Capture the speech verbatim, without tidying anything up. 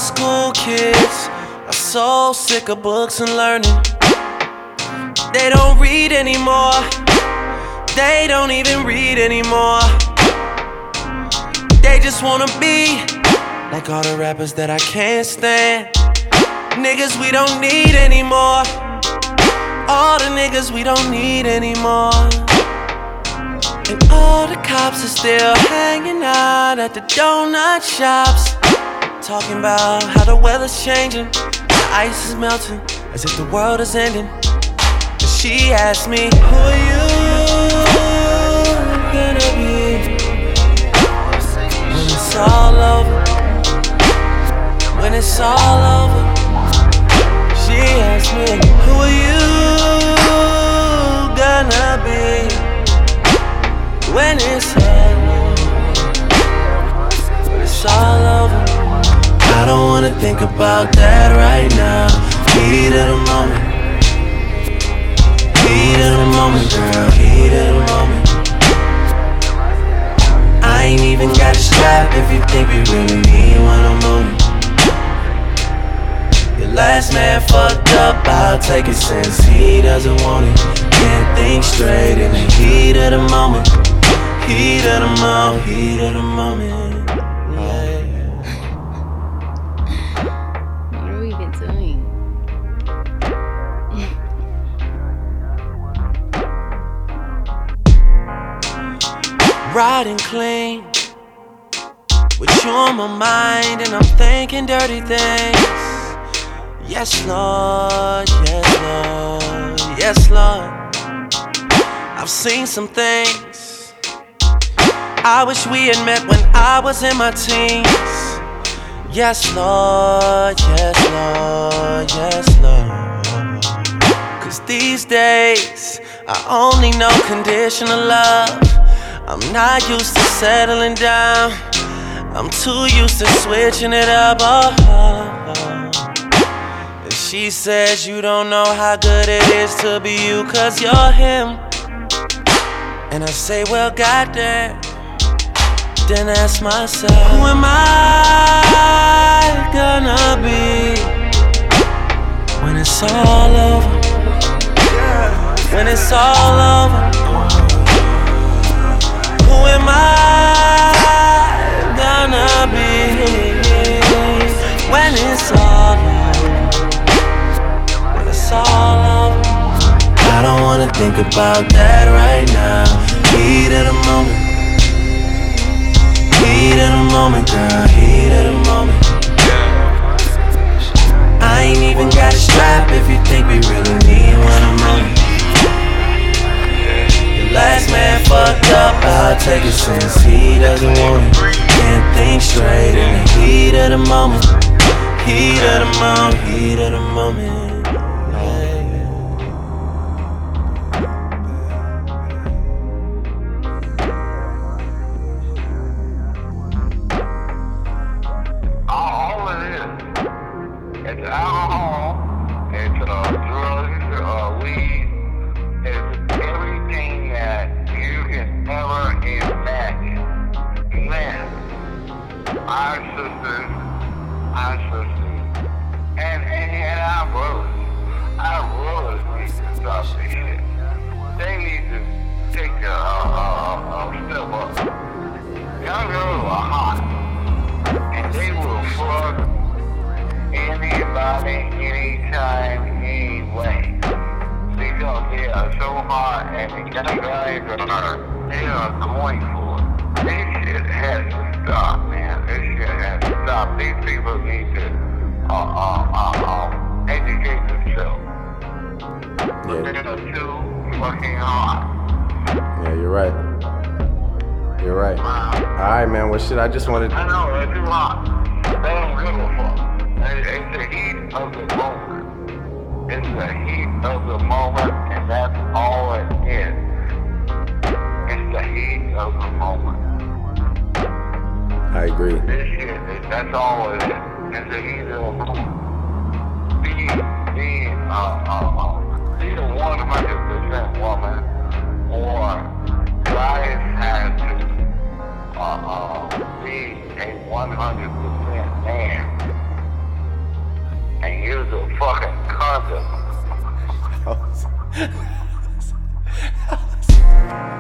school kids are so sick of books and learning. They don't read anymore. They don't even read anymore. They just wanna be like all the rappers that I can't stand. Niggas we don't need anymore. All the niggas we don't need anymore. And all the cops are still hanging out at the donut shops, talking about how the weather's changing, the ice is melting, as if the world is ending. And she asked me, who are you gonna be when it's all over? When it's all over. She asked me, who are you gonna be when it's all over? When it's all over. I don't wanna think about that right now. Heat of the moment. Heat of the moment, girl. Heat of the moment. I ain't even got a strap if you think we really need one I'm on it. Your last man fucked up, I'll take it since he doesn't want it. Can't think straight in the heat of the moment. Heat of the moment, heat of the moment. Yeah. What are we even doing? Riding clean with you on my mind, and I'm thinking dirty things. Yes, Lord, yes, Lord, yes, Lord. I've seen some things I wish we had met when I was in my teens. Yes, Lord, yes, Lord, yes, Lord. Cause these days I only know conditional love. I'm not used to settling down. I'm too used to switching it up. Oh, oh, oh. And she says you don't know how good it is to be you, cause you're him. And I say, well, goddamn. Then ask myself, who am I gonna be when it's all over? When it's all over. Who am I gonna be when it's all over? When it's all over. I don't wanna think about that right now. Heat of the moment. Heat of the moment, girl. Heat of the moment. I ain't even got a strap if you think we really need one I'm on it. Last man fucked up, I'll take it since he doesn't want it. Can't think straight in the heat of the moment. Heat of the moment, heat of the moment. All it is, it's alcohol, it's uh, drugs, uh, weed, it's everything that you can ever imagine. Man, our sisters, our sisters, and, and, and our brothers, our brothers need to stop this shit. They need to take a, a, a, a step up. Young girls are hot, and they will fuck anybody, anytime, anyway. Because they are so hot, and the young guys are, they are going for it. This shit has to stop, man. This shit has to stop. These people need to uh, uh, uh, uh, educate themselves. Yeah. They're too fucking hot. Yeah, you're right. You're right. Uh, Alright, man. Well, shit, I just wanted. I know, they're too hot. They don't give a fuck. It's the heat of the moment. It's the heat of the moment, and that's all it is. It's the heat of the moment. I agree. This shit, is, that's all it is. It's the heat of the moment. Be, be, uh, uh, uh, be a one hundred percent woman, or guys have to, uh, uh, be a one hundred percent man. use a fucking condom. That was- that was-